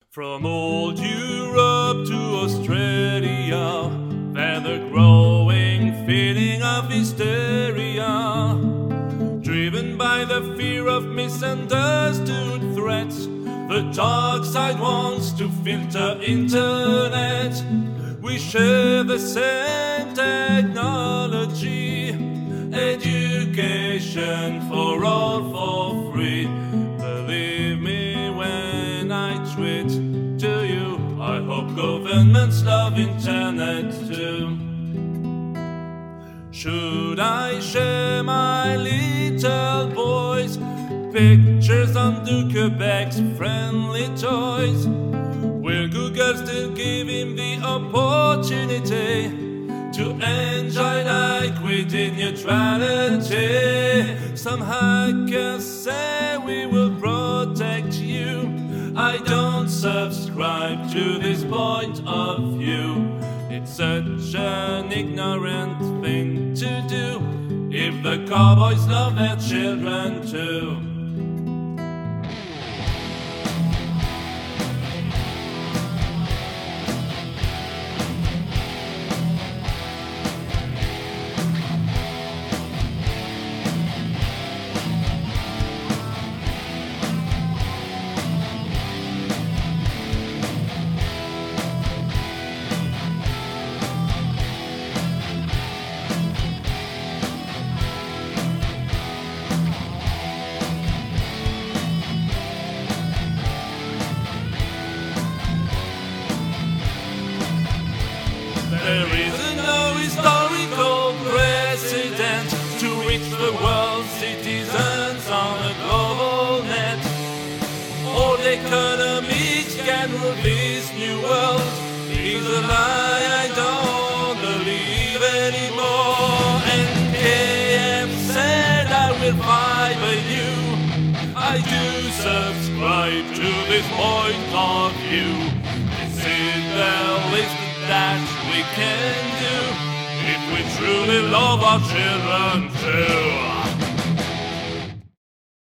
From old Europe to Australia, where the growing feeling of hysteria, driven by the fear of misunderstood threats, the dark side wants to filter internet. We share the same technology, education for all for free. Believe me when I tweet to you, I hope governments love internet too. Should I share my little boys' pictures on Zuckerberg's friendly toys? Will Google still give him the opportunity to enjoy like we did neutrality? Some hackers say we will protect you. I don't subscribe to this point of view. It's such an ignorant thing to do if the cowboys love their children too. There is no historical precedent to reach the world's citizens on a global net. All economics can rule this new world is a lie I don't believe anymore. NKF said I will fight for you. I do subscribe to this point of view. This is the least that we can do if we truly love our children too.